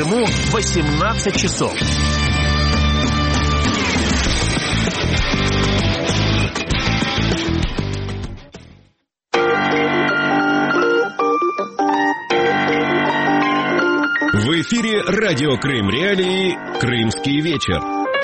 Крыму 18 часов. В эфире радио Крым Реалии «Крымский вечер».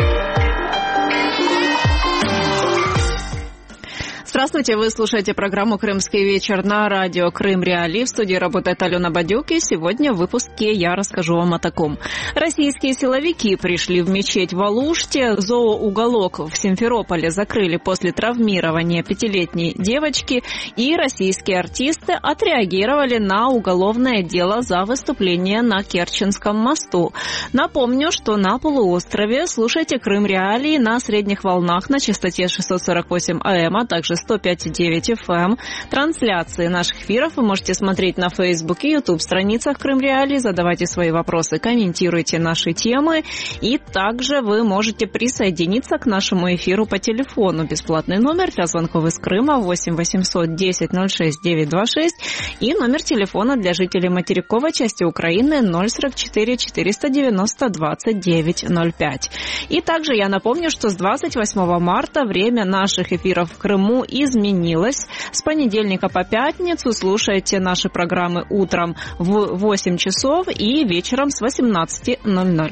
Здравствуйте, вы слушаете программу «Крымский вечер» на радио Крым Реалии. В студии работает Алена Бадюк, и сегодня в выпуске я расскажу вам о таком. Российские силовики пришли в мечеть в Алуште, зооуголок в Симферополе закрыли после травмирования 5-летней девочки, и российские артисты отреагировали на уголовное дело за выступление на Керченском мосту. Напомню, что на полуострове слушайте Крым Реалии на средних волнах на частоте 648 АМ, а также 105,9 FM. Трансляции наших эфиров вы можете смотреть на Facebook и YouTube страницах Крым Реалии. Задавайте свои вопросы, комментируйте наши темы. И также вы можете присоединиться к нашему эфиру по телефону. Бесплатный номер для звонков из Крыма 8 800 10 06 926 и номер телефона для жителей материковой части Украины 044 490 29 05. И также я напомню, что с 28 марта время наших эфиров в Крыму изменилось. С понедельника по пятницу слушайте наши программы утром в 8 часов и вечером с 18:00.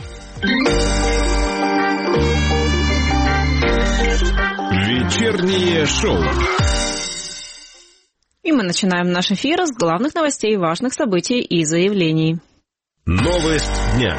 Вечернее шоу. И мы начинаем наш эфир с главных новостей, важных событий и заявлений. Новость дня.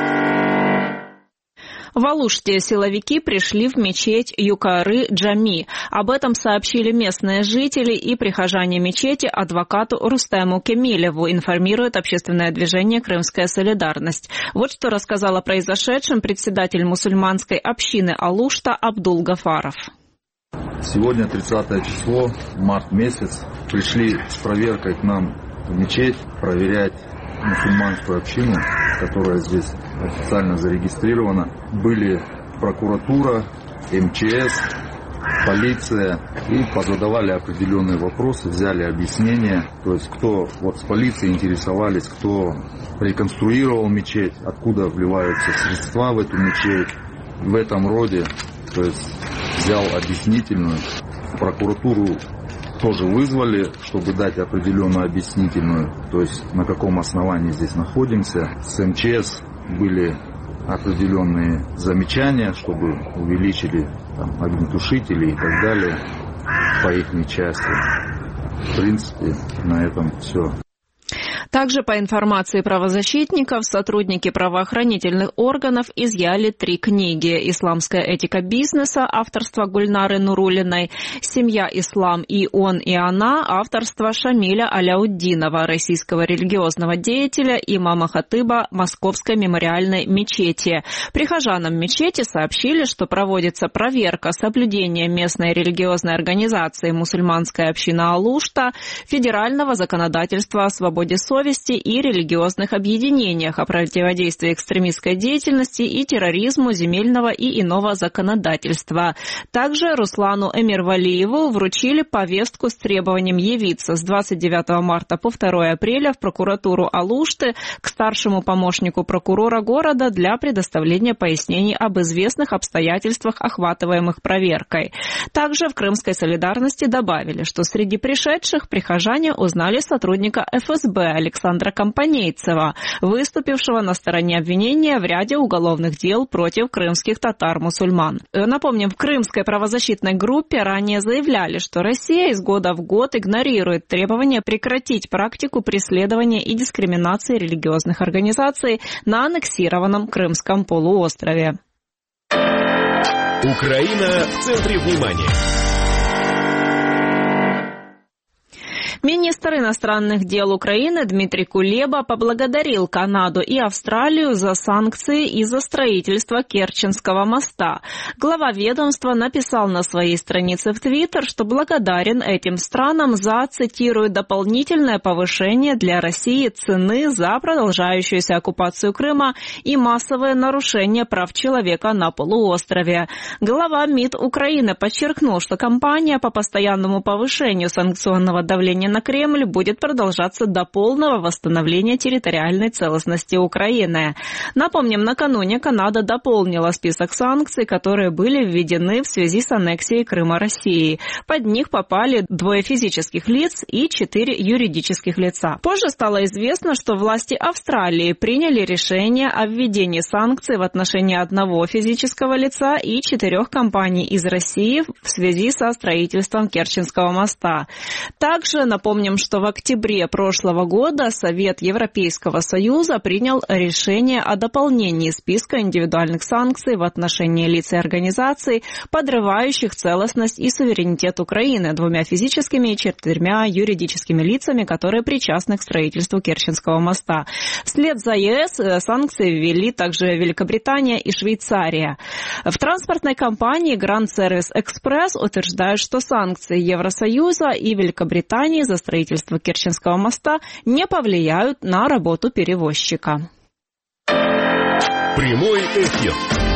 В Алуште силовики пришли в мечеть Юкары-Джами. Об этом сообщили местные жители и прихожане мечети адвокату Рустему Кемилеву, информирует общественное движение «Крымская солидарность». Вот что рассказал о произошедшем председатель мусульманской общины Алушта Абдул Гафаров. Сегодня 30 число, март месяц. Пришли с проверкой к нам в мечеть проверять мусульманскую общину, которая здесь официально зарегистрирована. Были прокуратура, МЧС, полиция и позадавали определенные вопросы, взяли объяснения. То есть кто вот с полицией интересовались, кто реконструировал мечеть, откуда вливаются средства в эту мечеть, в этом роде. То есть взял объяснительную. Прокуратуру тоже вызвали, чтобы дать определенную объяснительную, то есть на каком основании здесь находимся. С МЧС были определенные замечания, чтобы увеличили там огнетушители и так далее по их части. В принципе, на этом все. Также, по информации правозащитников, сотрудники правоохранительных органов изъяли 3 книги: «Исламская этика бизнеса» авторства Гульнары Нурулиной, «Семья, ислам и он и она» авторства Шамиля Аляутдинова, российского религиозного деятеля, имама хатыба Московской мемориальной мечети. Прихожанам мечети сообщили, что проводится проверка соблюдения местной религиозной организации «Мусульманская община Алушта», федерального законодательства о свободе совести и религиозных объединениях, о противодействии экстремистской деятельности и терроризму, земельного и иного законодательства. Также Руслану Эмирвалиеву вручили повестку с требованием явиться с 29 марта по 2 апреля в прокуратуру Алушты к старшему помощнику прокурора города для предоставления пояснений об известных обстоятельствах, охватываемых проверкой. Также в Крымской солидарности добавили, что среди пришедших прихожане узнали сотрудника ФСБ Александра Компанейцева, выступившего на стороне обвинения в ряде уголовных дел против крымских татар-мусульман. Напомним, в крымской правозащитной группе ранее заявляли, что Россия из года в год игнорирует требования прекратить практику преследования и дискриминации религиозных организаций на аннексированном Крымском полуострове. Украина в центре внимания. Министр иностранных дел Украины Дмитрий Кулеба поблагодарил Канаду и Австралию за санкции из-за строительства Керченского моста. Глава ведомства написал на своей странице в Твиттер, что благодарен этим странам за, цитирую, дополнительное повышение для России цены за продолжающуюся оккупацию Крыма и массовое нарушение прав человека на полуострове. Глава МИД Украины подчеркнул, что кампания по постоянному повышению санкционного давления на Кремль будет продолжаться до полного восстановления территориальной целостности Украины. Напомним, накануне Канада дополнила список санкций, которые были введены в связи с аннексией Крыма России. Под них попали 2 физических лиц и 4 юридических лица. Позже стало известно, что власти Австралии приняли решение о введении санкций в отношении 1 физического лица и 4 компаний из России в связи со строительством Керченского моста. Также напомним, что в октябре прошлого года Совет Европейского Союза принял решение о дополнении списка индивидуальных санкций в отношении лиц и организаций, подрывающих целостность и суверенитет Украины, 2 физическими и 4 юридическими лицами, которые причастны к строительству Керченского моста. Вслед за ЕС санкции ввели также Великобритания и Швейцария. В транспортной компании Grand Service Express утверждают, что санкции Евросоюза и Великобритании за строительство Керченского моста не повлияют на работу перевозчика. Прямой эфир.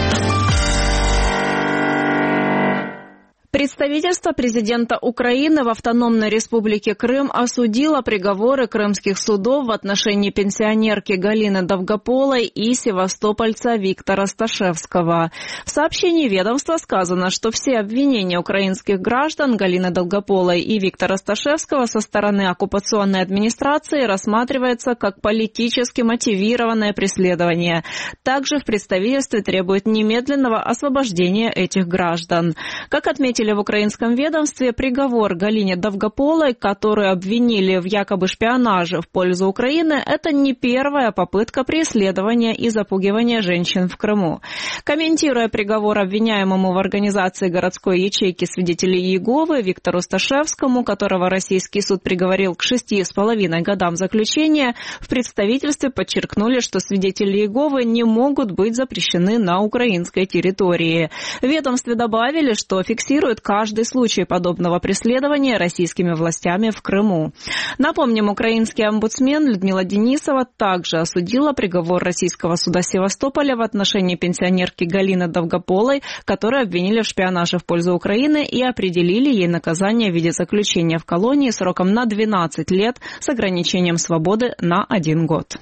Представительство президента Украины в Автономной Республике Крым осудило приговоры крымских судов в отношении пенсионерки Галины Довгополой и севастопольца Виктора Сташевского. В сообщении ведомства сказано, что все обвинения украинских граждан Галины Довгополой и Виктора Сташевского со стороны оккупационной администрации рассматривается как политически мотивированное преследование. Также в представительстве требуют немедленного освобождения этих граждан. Как отметили в украинском ведомстве, приговор Галине Довгополой, которую обвинили в якобы шпионаже в пользу Украины, это не первая попытка преследования и запугивания женщин в Крыму. Комментируя приговор обвиняемому в организации городской ячейки свидетелей Иеговы Виктору Сташевскому, которого российский суд приговорил к 6,5 годам заключения, в представительстве подчеркнули, что свидетели Иеговы не могут быть запрещены на украинской территории. В ведомстве добавили, что фиксируют каждый случай подобного преследования российскими властями в Крыму. Напомним, украинский омбудсмен Людмила Денисова также осудила приговор российского суда Севастополя в отношении пенсионерки Галины Довгополой, которую обвинили в шпионаже в пользу Украины и определили ей наказание в виде заключения в колонии сроком на 12 лет с ограничением свободы на 1 год.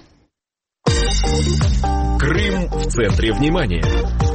Крым в центре внимания.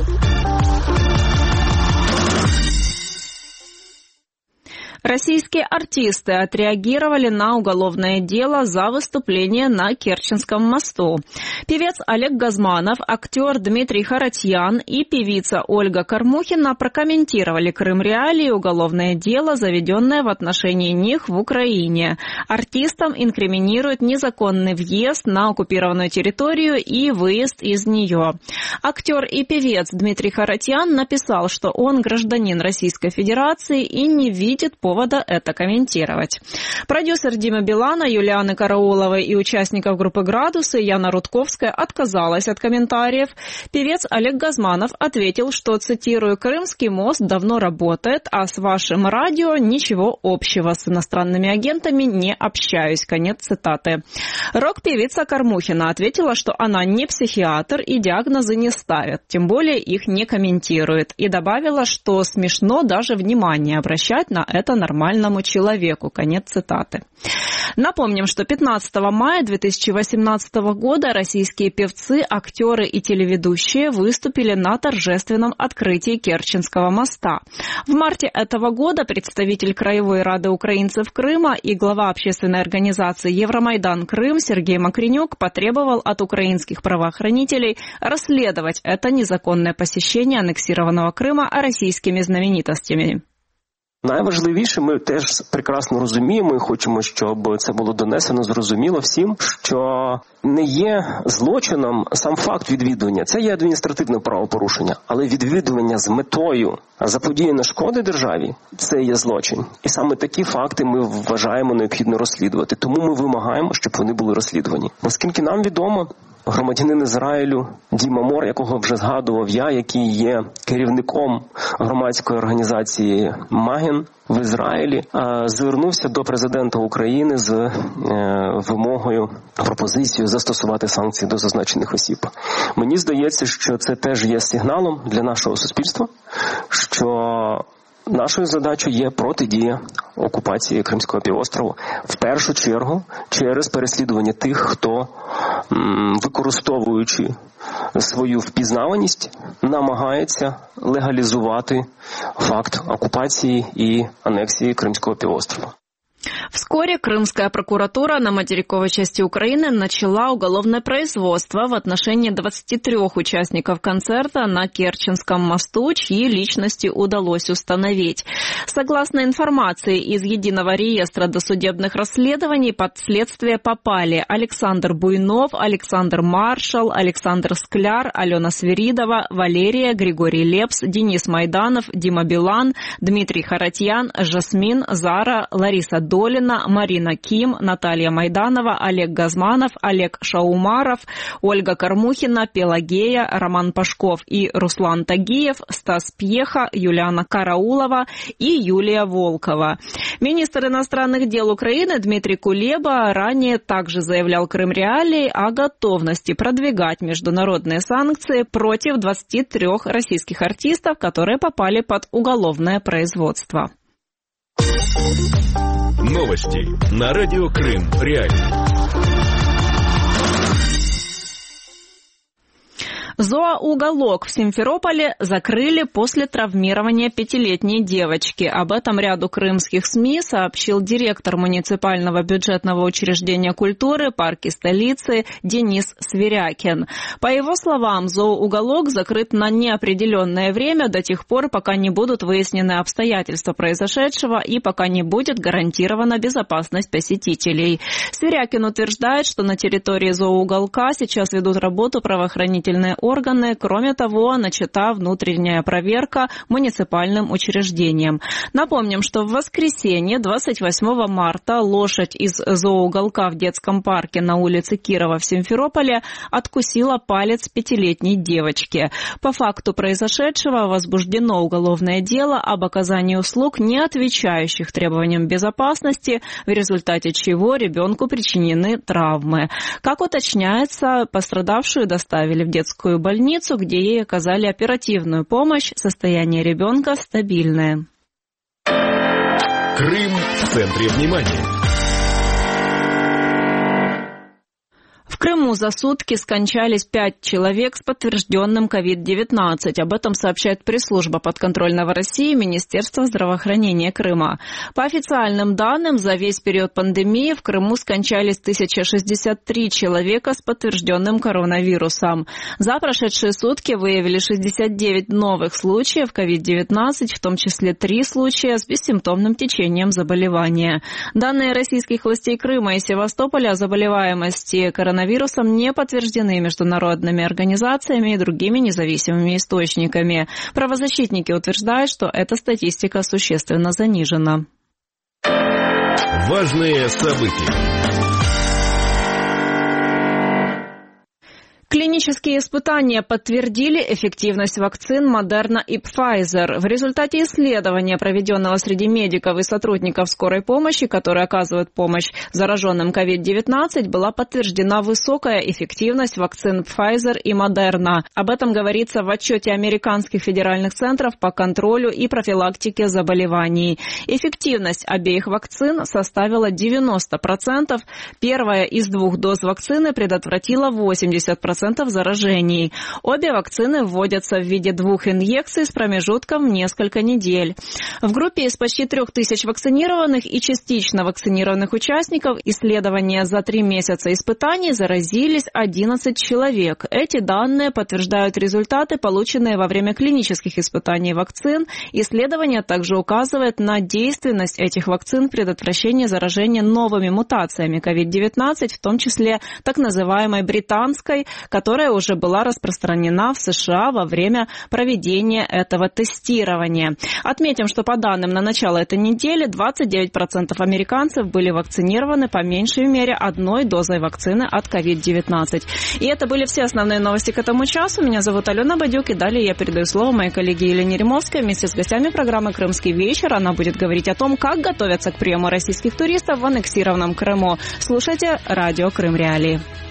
Российские артисты отреагировали на уголовное дело за выступление на Керченском мосту. Певец Олег Газманов, актер Дмитрий Харатьян и певица Ольга Кормухина прокомментировали Крым Реалии уголовное дело, заведенное в отношении них в Украине. Артистам инкриминируют незаконный въезд на оккупированную территорию и выезд из нее. Актер и певец Дмитрий Харатьян написал, что он гражданин Российской Федерации и не видит повода это комментировать. Продюсер Дима Билана, Юлианы Карауловой и участников группы «Градусы» Яна Рудковская отказалась от комментариев. Певец Олег Газманов ответил, что, цитирую, «Крымский мост давно работает, а с вашим радио ничего общего, с иностранными агентами не общаюсь». Конец цитаты. Рок-певица Кормухина ответила, что она не психиатр и диагнозы не ставит, тем более их не комментирует. И добавила, что смешно даже внимание обращать на это нормальному человеку. Конец цитаты. Напомним, что 15 мая 2018 года российские певцы, актеры и телеведущие выступили на торжественном открытии Керченского моста. В марте этого года представитель Краевой рады украинцев Крыма и глава общественной организации «Евромайдан Крым» Сергей Макренюк потребовал от украинских правоохранителей расследовать это незаконное посещение аннексированного Крыма российскими знаменитостями. Найважливіше, ми теж прекрасно розуміємо і хочемо, щоб це було донесено, зрозуміло всім, що не є злочином сам факт відвідування. Це є адміністративне правопорушення, але відвідування з метою заподіяння шкоди державі – це є злочин. І саме такі факти ми вважаємо необхідно розслідувати. Тому ми вимагаємо, щоб вони були розслідувані. Наскільки нам відомо, громадянин Ізраїлю Діма Мор, якого вже згадував я, який є керівником громадської організації «Маген» в Ізраїлі, звернувся до президента України з вимогою, пропозицією застосувати санкції до зазначених осіб. Мені здається, що це теж є сигналом для нашого суспільства, що Нашою задачою є протидія окупації Кримського півострову. В першу чергу через переслідування тих, хто, використовуючи свою впізнаваність, намагається легалізувати факт оккупации и аннексии Крымского полуострова. Вскоре Крымская прокуратура на материковой части Украины начала уголовное производство в отношении 23 участников концерта на Керченском мосту, чьи личности удалось установить. Согласно информации из Единого реестра досудебных расследований, под следствие попали Александр Буйнов, Александр Маршал, Александр Скляр, Алена Свиридова, Валерия, Григорий Лепс, Денис Майданов, Дима Билан, Дмитрий Харатьян, Жасмин, Зара, Лариса Долина, Марина Ким, Наталья Майданова, Олег Газманов, Олег Шаумаров, Ольга Кормухина, Пелагея, Роман Пашков и Руслан Тагиев, Стас Пьеха, Юлиана Караулова и Юлия Волкова. Министр иностранных дел Украины Дмитрий Кулеба ранее также заявлял Крымреалии о готовности продвигать международные санкции против 23 российских артистов, которые попали под уголовное производство. Новости на радио Крым Реалии. Зооуголок в Симферополе закрыли после травмирования 5-летней девочки. Об этом ряду крымских СМИ сообщил директор муниципального бюджетного учреждения культуры парки столицы Денис Свирякин. По его словам, зооуголок закрыт на неопределенное время до тех пор, пока не будут выяснены обстоятельства произошедшего и пока не будет гарантирована безопасность посетителей. Свирякин утверждает, что на территории зооуголка сейчас ведут работу правоохранительные органы. Кроме того, начата внутренняя проверка муниципальным учреждением. Напомним, что в воскресенье, 28 марта, лошадь из зооуголка в детском парке на улице Кирова в Симферополе откусила палец 5-летней девочки. По факту произошедшего возбуждено уголовное дело об оказании услуг, не отвечающих требованиям безопасности, в результате чего ребенку причинены травмы. Как уточняется, пострадавшую доставили в детскую больницу, где ей оказали оперативную помощь. Состояние ребенка стабильное. Крым в центре внимания. В Крыму за сутки скончались 5 человек с подтвержденным COVID-19. Об этом сообщает пресс-служба подконтрольного России Министерства здравоохранения Крыма. По официальным данным, за весь период пандемии в Крыму скончались 1063 человека с подтвержденным коронавирусом. За прошедшие сутки выявили 69 новых случаев COVID-19, в том числе 3 случая с бессимптомным течением заболевания. Данные российских властей Крыма и Севастополя о заболеваемости коронавирусом не подтверждены международными организациями и другими независимыми источниками. Правозащитники утверждают, что эта статистика существенно занижена. Важные события. Клинические испытания подтвердили эффективность вакцин Moderna и Pfizer. В результате исследования, проведенного среди медиков и сотрудников скорой помощи, которые оказывают помощь зараженным COVID-19, была подтверждена высокая эффективность вакцин Pfizer и Moderna. Об этом говорится в отчете американских федеральных центров по контролю и профилактике заболеваний. Эффективность обеих вакцин составила 90%. Первая из 2 доз вакцины предотвратила 80% заражений. Обе вакцины вводятся в виде 2 инъекций с промежутком в несколько недель. В группе из почти 3000 вакцинированных и частично вакцинированных участников исследования за 3 месяца испытаний заразились 11 человек. Эти данные подтверждают результаты, полученные во время клинических испытаний вакцин. Исследование также указывает на действенность этих вакцин в предотвращении заражения новыми мутациями COVID-19, в том числе так называемой британской, которая уже была распространена в США во время проведения этого тестирования. Отметим, что по данным на начало этой недели 29% американцев были вакцинированы по меньшей мере 1 дозой вакцины от COVID-19. И это были все основные новости к этому часу. Меня зовут Алена Бадюк, и далее я передаю слово моей коллеге Елене Римовской вместе с гостями программы «Крымский вечер». Она будет говорить о том, как готовятся к приему российских туристов в аннексированном Крыму. Слушайте радио Крым Реалии.